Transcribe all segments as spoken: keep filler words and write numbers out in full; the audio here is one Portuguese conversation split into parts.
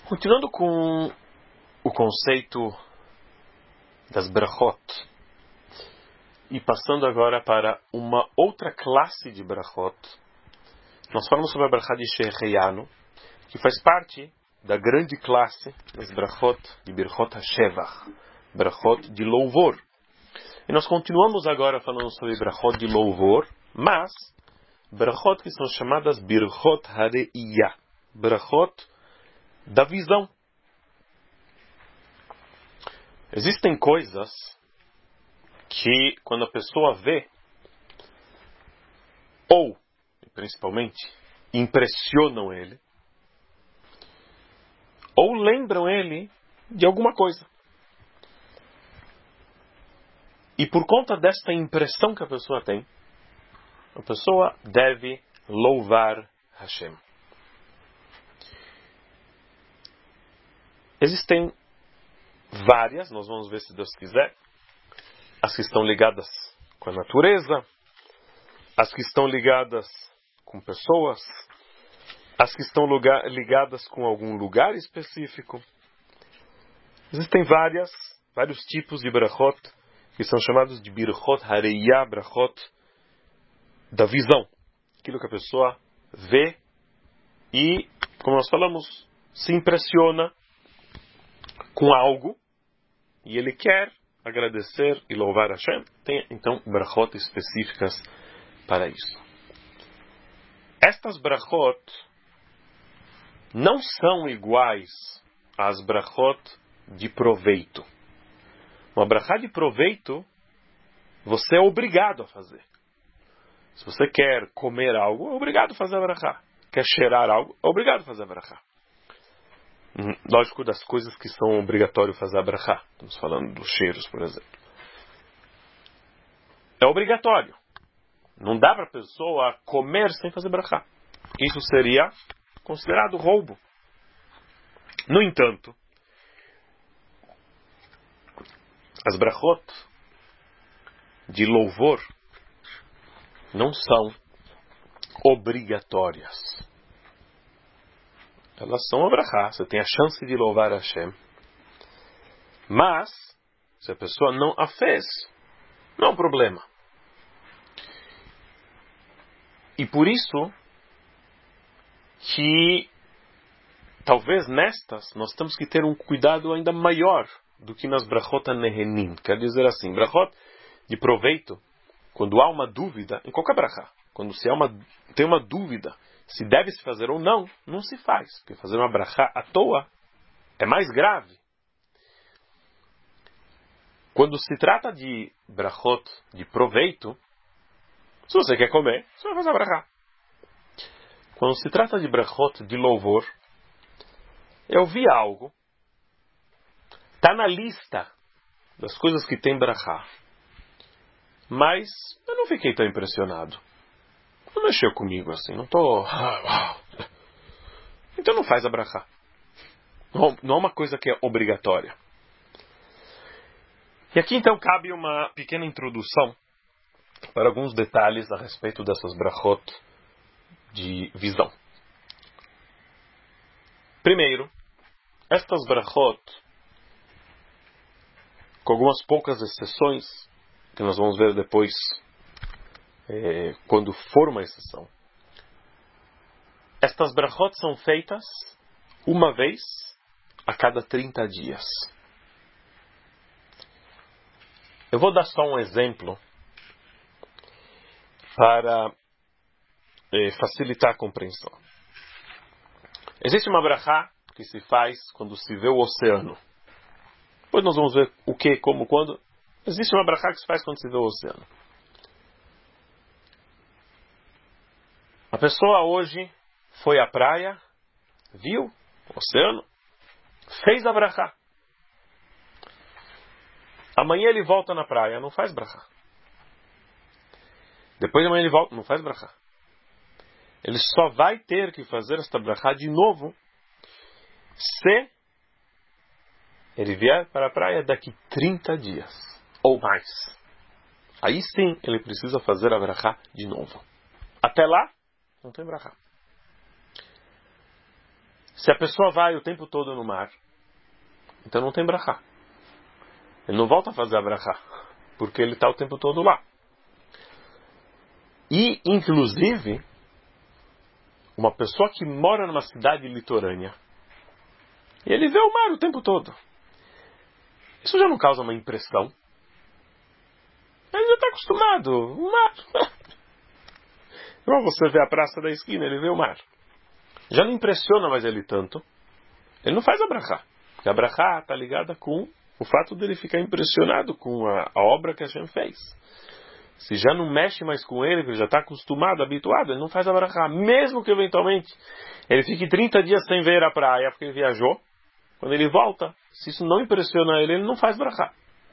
Continuando com o conceito das brachot e passando agora para uma outra classe de brachot, nós falamos sobre a brachá de Shehecheyanu, que faz parte da grande classe das brachot de Birchot HaShevach, brachot de louvor. E nós continuamos agora falando sobre brachot de louvor, mas brachot que são chamadas Birchot HaReiyah, brachot da visão. Existem coisas que, quando a pessoa vê, ou, principalmente, impressionam ele, ou lembram ele de alguma coisa. E por conta desta impressão que a pessoa tem, a pessoa deve louvar Hashem. Existem várias, nós vamos ver se Deus quiser, as que estão ligadas com a natureza, as que estão ligadas com pessoas, as que estão lugar, ligadas com algum lugar específico. Existem várias, vários tipos de brachot que são chamados de Birchot HaReiyah, brachot da visão. Aquilo que a pessoa vê e, como nós falamos, se impressiona com algo e ele quer agradecer e louvar a Hashem. Tem então brachot específicas para isso. Estas brachot não são iguais às brachot de proveito. Uma brachá de proveito você é obrigado a fazer. Se você quer comer algo, é obrigado a fazer a brachá. Quer cheirar algo, é obrigado a fazer a brachá. Lógico, das coisas que são obrigatórias fazer a brachá. Estamos falando dos cheiros, por exemplo. É obrigatório. Não dá para a pessoa comer sem fazer brachá. Isso seria considerado roubo. No entanto, as brachot de louvor não são obrigatórias. Elas são a brachá, você tem a chance de louvar Hashem. Mas, se a pessoa não a fez, não é um problema. E por isso que, talvez nestas, nós temos que ter um cuidado ainda maior do que nas brachot nehenim. Quer dizer assim, brachot de proveito, quando há uma dúvida, em qualquer brachá, quando se há uma, tem uma dúvida, se deve se fazer ou não, não se faz. Porque fazer uma brachá à toa é mais grave. Quando se trata de brachot de proveito, se você quer comer, você vai fazer a brachá. Quando se trata de brachot de louvor, eu vi algo, está na lista das coisas que tem brachá, mas eu não fiquei tão impressionado. Não mexeu comigo assim, não estou... Então não faz a brachá. Não, não é uma coisa que é obrigatória. E aqui então cabe uma pequena introdução para alguns detalhes a respeito dessas brachot de visão. Primeiro, estas brachot, com algumas poucas exceções, que nós vamos ver depois, é, quando for uma exceção. Estas brachot são feitas uma vez a cada trinta dias. Eu vou dar só um exemplo para é, facilitar a compreensão. Existe uma brachá que se faz quando se vê o oceano. Depois nós vamos ver o que, como, quando. Existe uma brachá que se faz quando se vê o oceano. A pessoa hoje foi à praia, viu o oceano, fez a brachá. Amanhã ele volta na praia, não faz brachá. Depois de amanhã ele volta, não faz brachá. Ele só vai ter que fazer esta brachá de novo se ele vier para a praia daqui trinta dias ou mais. Aí sim ele precisa fazer a brachá de novo. Até lá, não tem brachá. Se a pessoa vai o tempo todo no mar, então não tem brachá. Ele não volta a fazer a brachá, porque ele está o tempo todo lá. E, inclusive, uma pessoa que mora numa cidade litorânea, e ele vê o mar o tempo todo, isso já não causa uma impressão? Ele já está acostumado. O mar. Igual você vê a praça da esquina, ele vê o mar. Já não impressiona mais ele tanto. Ele não faz a brachá. Porque a brachá está ligada com o fato dele ficar impressionado com a, a obra que a Hashem fez. Se já não mexe mais com ele, porque ele já está acostumado, habituado, ele não faz a brachá. Mesmo que eventualmente ele fique trinta dias sem ver a praia porque ele viajou, quando ele volta, se isso não impressiona ele, ele não faz brachá.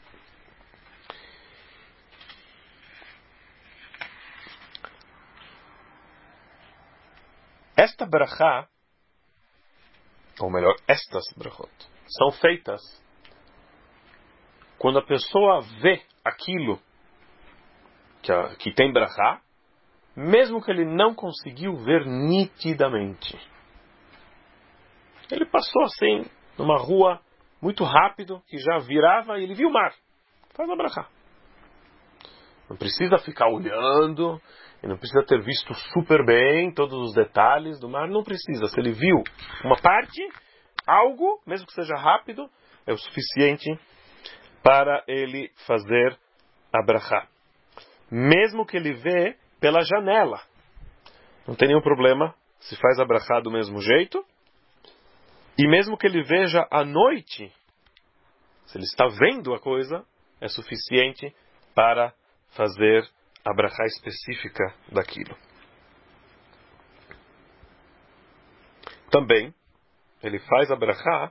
Esta brachá, ou melhor, estas brachot, são feitas quando a pessoa vê aquilo que, a, que tem brachá, mesmo que ele não conseguiu ver nitidamente. Ele passou assim, numa rua, muito rápido, que já virava e ele viu o mar. Faz a brachá. Não precisa ficar olhando, e não precisa ter visto super bem todos os detalhes do mar, não precisa. Se ele viu uma parte, algo, mesmo que seja rápido, é o suficiente para ele fazer a brachá. Mesmo que ele vê pela janela, não tem nenhum problema, se faz a brachá do mesmo jeito. E mesmo que ele veja à noite, se ele está vendo a coisa, é suficiente para fazer a brachá específica daquilo. Também, ele faz a brachá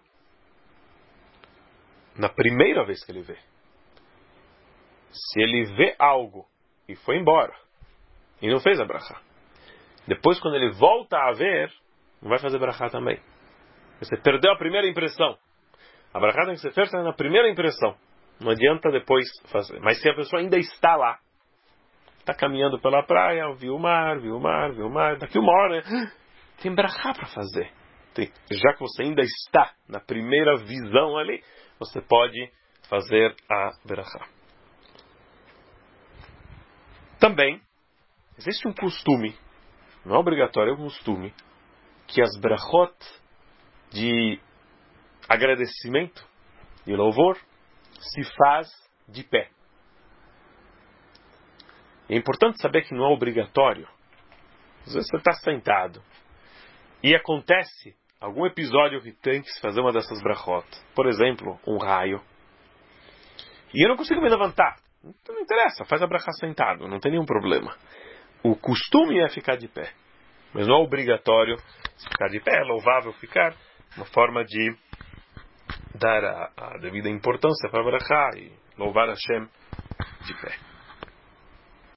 na primeira vez que ele vê. Se ele vê algo e foi embora, e não fez a brachá, depois quando ele volta a ver, não vai fazer brachá também. Você perdeu a primeira impressão. A brachá tem que ser feita na primeira impressão. Não adianta depois fazer. Mas se a pessoa ainda está lá, está caminhando pela praia, viu o mar, viu o mar, viu o mar, daqui uma hora, tem brachá para fazer. Tem, já que você ainda está na primeira visão ali, você pode fazer a brachá. Também, existe um costume, não é obrigatório, é um costume, que as brachot de agradecimento e louvor se faz de pé. É importante saber que não é obrigatório. Às vezes você está sentado e acontece algum episódio que tem que se fazer uma dessas brachot. Por exemplo, um raio. E eu não consigo me levantar. Então não interessa, faz a brachá sentado, não tem nenhum problema. O costume é ficar de pé. Mas não é obrigatório ficar de pé, é louvável ficar. Uma forma de dar a, a devida importância para a brachá e louvar Hashem de pé.